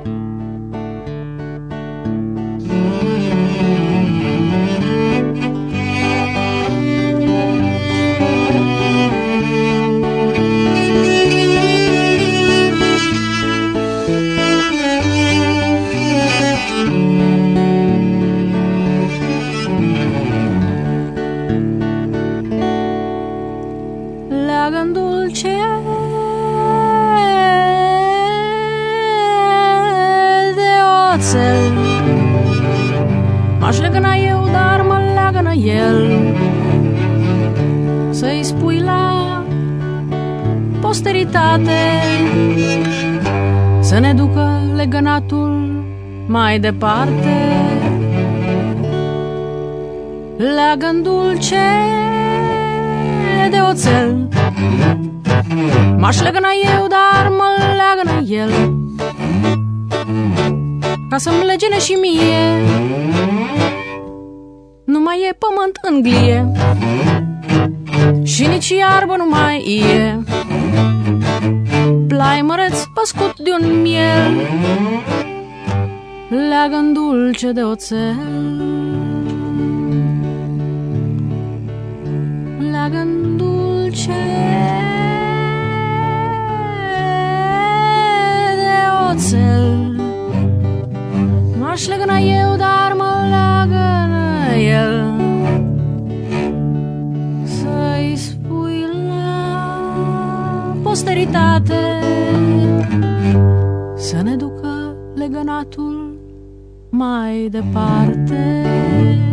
Leagă-n dulce de oțel, m-aș legăna eu, dar mă leagănă el. Să-i spui la posteritate să ne ducă legănatul mai departe. Leagă-n dulce de oțel, m-aș legăna eu, dar mă leagănă el. Ca să-mi legene și mie, nu mai e pământ în glie și nici iarbă nu mai e. Plai măreț păscut de un miel, leagă-n dulce de oțel. Leagă-n dulce de oțel, m-aș legăna eu, dar mă leagănă el. Să-i spui la posteritate să ne ducă legănatul mai departe.